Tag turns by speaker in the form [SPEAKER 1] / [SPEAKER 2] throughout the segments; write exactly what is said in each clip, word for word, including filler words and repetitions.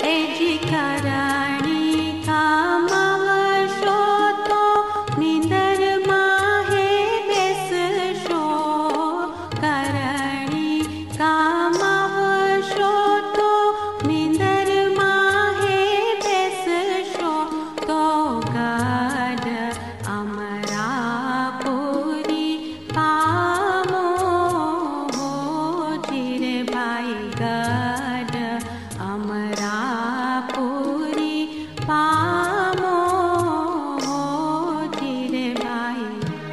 [SPEAKER 1] एजी करणी कामवशो तो निंदर माहे बेसशो करणी कामवशो तो निंदर माहे बेसशो तो गड अमरापुरी पामो हो जीरे भाई गड अमरापुरी पामो हो जीरे भाई।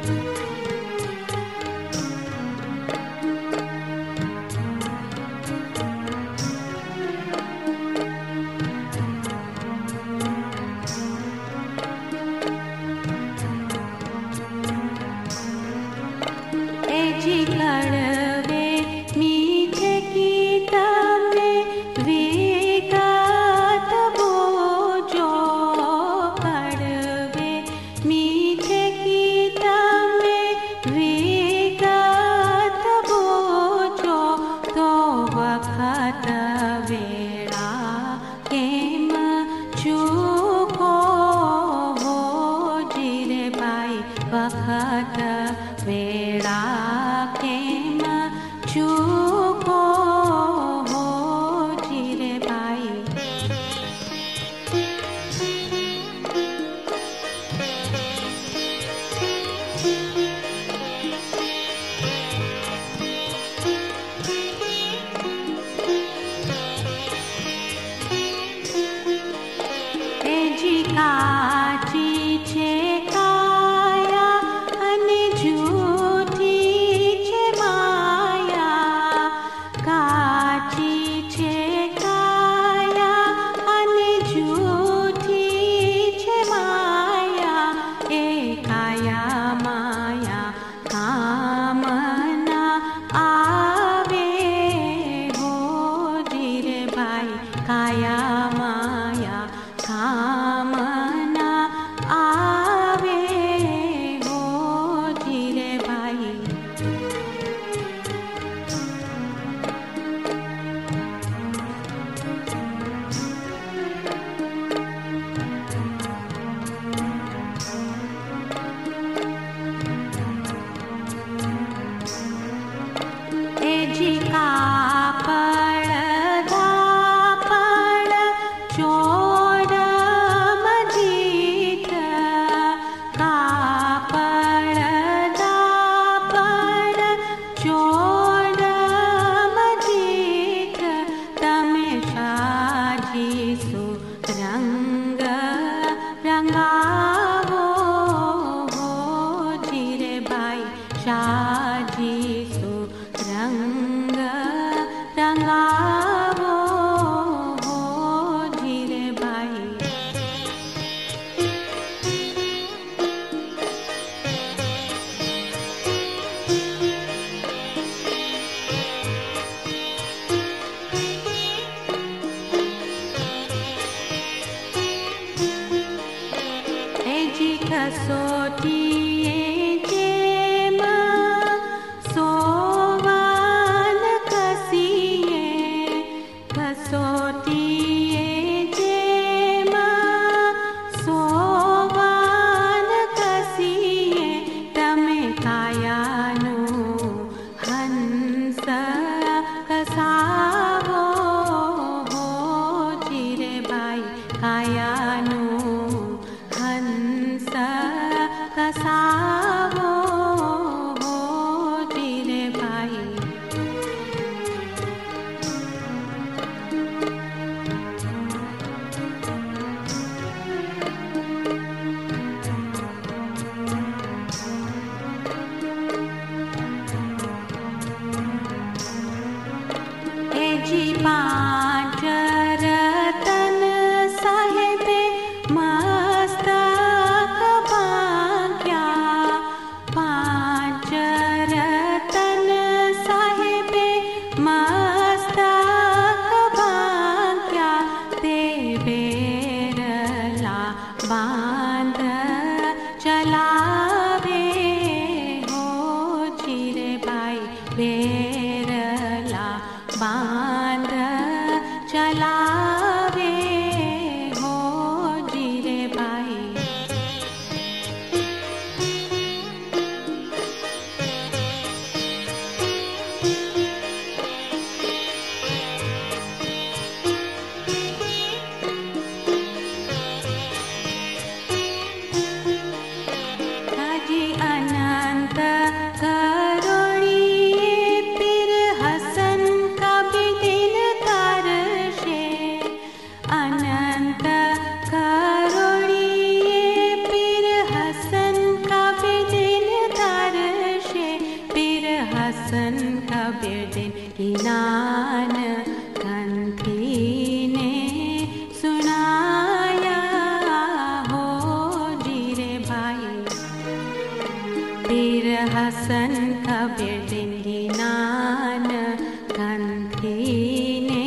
[SPEAKER 1] एजी कड़वे मीठे की तमे विगत बोझो कड़वे मीठे की तमे विगत बोझो तो वखत वेड़ा केम चूको हो जीरे भाई वखत वेड़ा केम चूको हो जीरे भाई। एजी काची छे काया अने झूठी छे माया काची छे काया अने झूठी छे माया ए काया माया कामना आवे हो जीरे भाई काया माया कामना आवे हो जीरे भाई। एजी कापड़ दापड़ चोर मजीठ कापड़ दापड़ चोर मजीठ तमे साजीसु रंग रंगावो हो जीरे भाई साजीसु रंग रंगावो हो जीरे भाई। एजी कसोटी जेम सोवान कसीए कसोटी जेम सोवान कसीए तमे कायानु हंस कसावो हो जीरे भाई कायानु हंस कसावो हो जीरे भाई। एजी पांच रतन साहेबे मस्तक भाग्या हसन कबीर दिन दीनान कंठी ने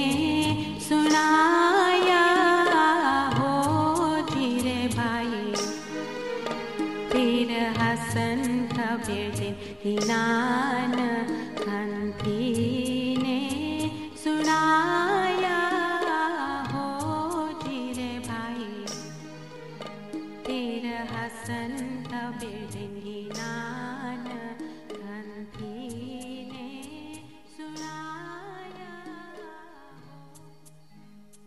[SPEAKER 1] सुनाया हो जीरे भाई। पीर हसन कबीर दिन दीनान कंठी